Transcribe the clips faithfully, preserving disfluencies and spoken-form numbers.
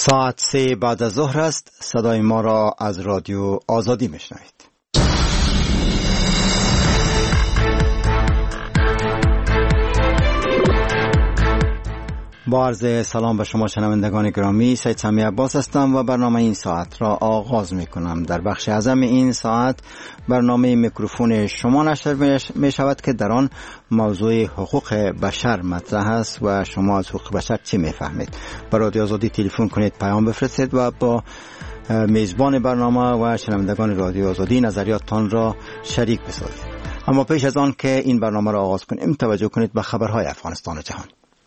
ساعت سه بعد از ظهر است. صدای ما را از رادیو آزادی میشنوید. با عرض سلام به شما شنوندگان گرامی، سید سمی عباس هستم و برنامه این ساعت را آغاز می کنم. در بخش اعظم این ساعت برنامه میکروفون شما نشر می شود که در آن موضوع حقوق بشر مطرح است و شما از حقوق بشر چی می فهمید. به رادیو آزادی تلفن کنید، پیام بفرستید و با میزبان برنامه و شنوندگان رادیو آزادی نظریاتتان را شریک بسازید. اما پیش از آن که این برنامه را آغاز کنیم، توجه کنید به خبرهای افغانستان و جهان.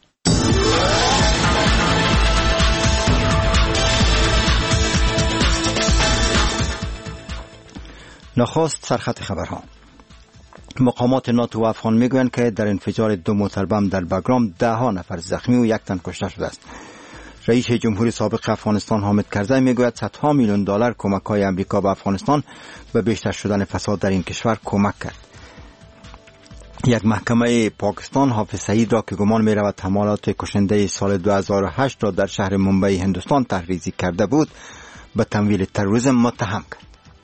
نخست سرخط خبرها. مقامات ناتو و افغان میگویند که در انفجار دو موتر بم در بگرام ده ها نفر زخمی و یک تن کشته شده است. رئیس جمهوری سابق افغانستان حامد کرزی میگوید صدها میلیون دلار کمک‌های آمریکا به افغانستان به بیشتر شدن فساد در این کشور کمک کرد. یک محکمه پاکستان حافظ سعید را که گمان می رود حملات کشنده سال دو هزار و هشت را در شهر ممبئی هندوستان تحریزی کرده بود به تمویل تروریسم متهم کرد.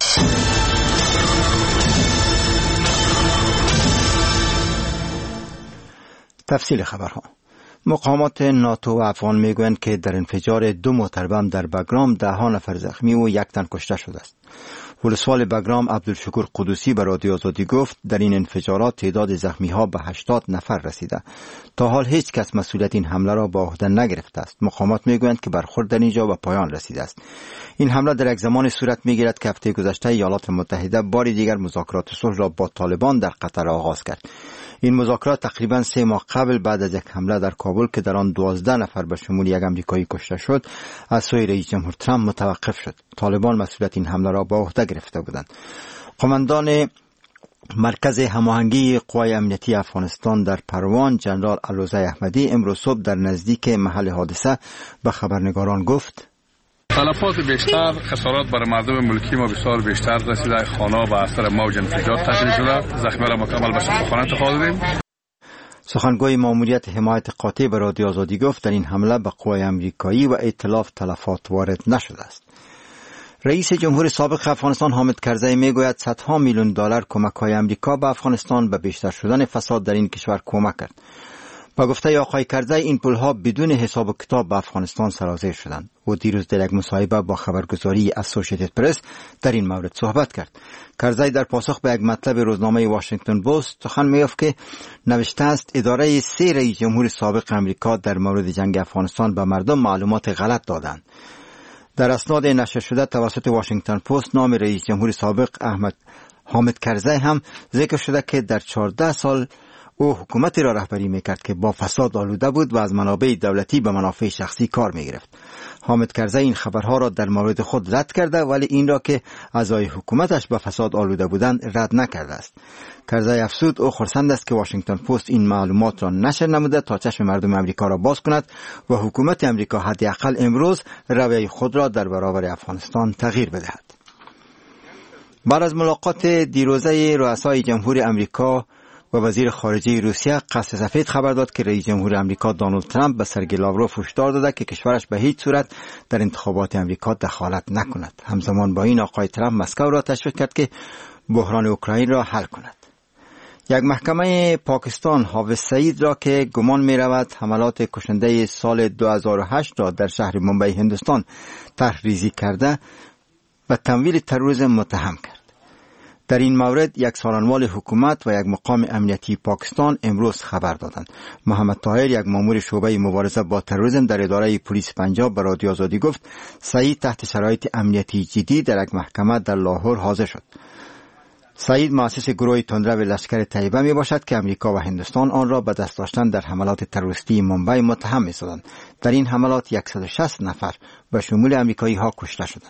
تفصیل خبرها. مقامات ناتو و افغان میگویند که در انفجار دو موتر بم در بگرام ده ها نفر زخمی و یک تن کشته شده است. ولسوال بگرام عبدالشکور قدوسی به رادیو آزادی گفت در این انفجارات تعداد زخمی ها به هشتاد نفر رسیده. تا حال هیچ کس مسئولیت این حمله را به عهده نگرفته است. مقامات میگویند که برخورد در اینجا به پایان رسیده است. این حمله در یک زمان صورت میگیرد که هفته گذشته ایالات متحده بار دیگر مذاکرات صلح را با طالبان در قطر آغاز کرد. این مذاکرات تقریبا سه ماه قبل بعد از یک حمله در کابل که در آن دوازده نفر به شمول یک آمریکایی کشته شد از سوی رئیس جمهور ترامپ متوقف شد. طالبان مسئولیت این حمله را به عهده گرفته بودند. قماندان مرکز هماهنگی قوای امنیتی افغانستان در پروان جنرال علوزی احمدی امروز صبح در نزدیک محل حادثه به خبرنگاران گفت: تلفات بیشتر، خسارات بر مردم ملکی ما بسیار بیشتر رسیده. خانه به اثر موج انفجار تخریب شده. زخمی را مکمل به شفاخانه انتقال دادیم. سخنگوی ماموریت حمایت قاطع به رادیو آزادی گفت در این حمله به قوای امریکایی و ائتلاف تلفات وارد نشده است. رئیس جمهور سابق افغانستان حامد کرزی میگوید صدها میلیون دلار کمک‌های امریکا به افغانستان به بیشتر شدن فساد در این کشور کمک کرد. با گفته آقای کرزی این پولها بدون حساب و کتاب به افغانستان سرازیر شدند. او دیروز در یک مصاحبه با خبرگزاری اسوسییتد پرس در این مورد صحبت کرد. کرزی در پاسخ به یک مطلب روزنامه واشنگتن پست سخن می‌گفت که نوشته است اداره سه رئیس جمهور سابق امریکا در مورد جنگ افغانستان به مردم معلومات غلط دادند. در اسناد نشر شده توسط واشنگتن پست نام رئیس جمهور سابق احمد حامد کرزی هم ذکر شده که در چهارده سال او حکومتی را رهبری میکرد که با فساد آلوده بود و از منابع دولتی به منافع شخصی کار میگرفت. حامد کرزی این خبرها را در مورد خود رد کرده ولی این را که اعضای حکومتش به فساد آلوده بودند رد نکرده است. کرزی افزود او خرسند است که واشنگتن پست این معلومات را نشر نموده تا چشم مردم امریکا را باز کند و حکومت امریکا حداقل امروز رویه خود را در برابر افغانستان تغییر بدهد. بعد از ملاقات دیروزه رؤسای جمهور امریکا و وزیر خارجه روسیه، قصر سفید خبر داد که رئیس جمهور امریکا دونالد ترامپ به سرگئی لاوروف هشدار داده که کشورش به هیچ صورت در انتخابات امریکا دخالت نکند. همزمان با این آقای ترامپ مسکو را تشویق کرد که بحران اوکراین را حل کند. یک محکمه پاکستان حافظ سعید را که گمان می رود حملات کشنده سال دو هزار و هشت را در شهر ممبئی هندوستان تحریزی کرده و تمویل تروریسم متهم کرد. در این مورد یک سالنوال حکومت و یک مقام امنیتی پاکستان امروز خبر دادند. محمد طاهر یک مامور شعبه مبارزه با تروریسم در اداره پلیس پنجاب به رادیو آزادی گفت سعید تحت شرایط امنیتی جدی در یک محکمه در لاهور حاضر شد. سعید مؤسس گروه تندرو لشکر طیبه می باشد که امریکا و هندوستان آن را به دست داشتن در حملات تروریستی ممبئی متهم می سازند. در این حملات صد و شصت نفر به شمول امریکایی ها کشته شدند.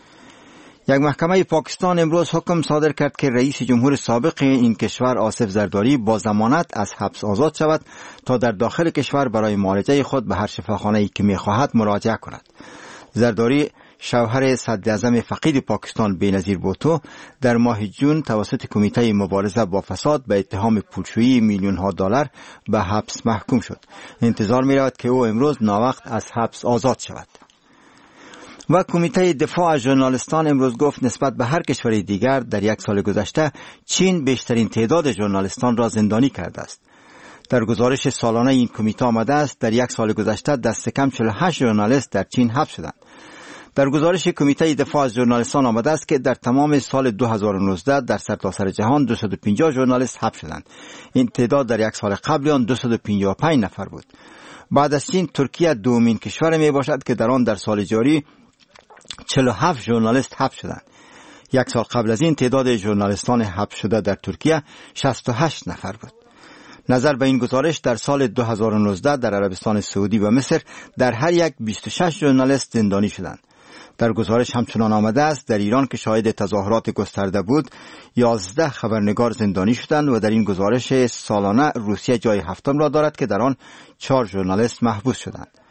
یک محکمه پاکستان امروز حکم صادر کرد که رئیس جمهور سابق این کشور آصف زرداری با ضمانت از حبس آزاد شود تا در داخل کشور برای معالجه خود به هر شفاخانه‌ای که می‌خواهد مراجعه کند. زرداری شوهر صدر اعظم فقید پاکستان بینظیر بوتو در ماه جون توسط کمیته مبارزه با فساد به اتهام پولشویی میلیون ها دلار به حبس محکوم شد. انتظار می رود که او امروز ناوقت از حبس آزاد شود. و کمیته دفاع از ژورنالیستان امروز گفت نسبت به هر کشور دیگر در یک سال گذشته چین بیشترین تعداد ژورنالیستان را زندانی کرده است. در گزارش سالانه این کمیته آمده است در یک سال گذشته دست کم چهل و هشت ژورنالیست در چین حبس شدند. در گزارش کمیته دفاع از ژورنالیستان آمده است که در تمام سال دو هزار و نوزده در سرتاسر جهان دویست و پنجاه ژورنالیست حبس شدند. این تعداد در یک سال قبل آن دویست و پنجاه و پنج نفر بود. بعد از چین ترکیه دومین کشور می باشد که در آن در سال جاری چهل و هفت ژورنالیست حبس شدند. یک سال قبل از این تعداد ژورنالیستان حبس شده در ترکیه شصت و هشت نفر بود. نظر به این گزارش در سال دو هزار و نوزده در عربستان سعودی و مصر در هر یک بیست و شش ژورنالیست زندانی شدند. در گزارش همچنان آمده است در ایران که شاهد تظاهرات گسترده بود یازده خبرنگار زندانی شدند و در این گزارش سالانه روسیه جای هفتم را دارد که در آن چهار ژورنالیست محبوس شدند.